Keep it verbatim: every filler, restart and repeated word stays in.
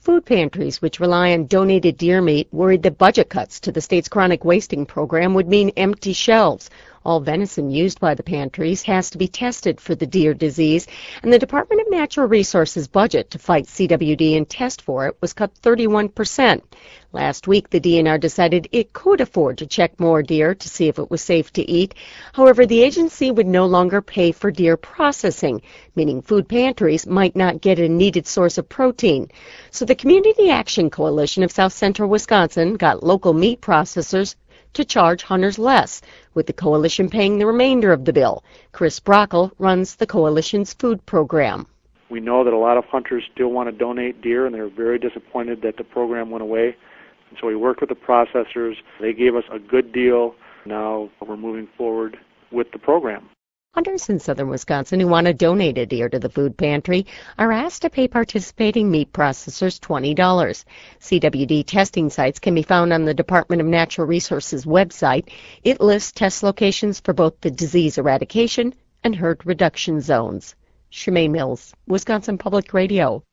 Food pantries, which rely on donated deer meat, worried that budget cuts to the state's chronic wasting program would mean empty shelves. All venison used by the pantries has to be tested for the deer disease, and the Department of Natural Resources budget to fight C W D and test for it was cut thirty-one percent. Last week, the D N R decided it could afford to check more deer to see if it was safe to eat. However, the agency would no longer pay for deer processing, meaning food pantries might not get a needed source of protein. So the Community Action Coalition of South Central Wisconsin got local meat processors to charge hunters less, with the coalition paying the remainder of the bill. Chris Brockle runs the coalition's food program. We know that a lot of hunters still want to donate deer, and they're very disappointed that the program went away. And so we worked with the processors. They gave us a good deal. Now we're moving forward with the program. Hunters in southern Wisconsin who want to donate a deer to the food pantry are asked to pay participating meat processors twenty dollars. C W D testing sites can be found on the Department of Natural Resources website. It lists test locations for both the disease eradication and herd reduction zones. Shemaine Mills, Wisconsin Public Radio.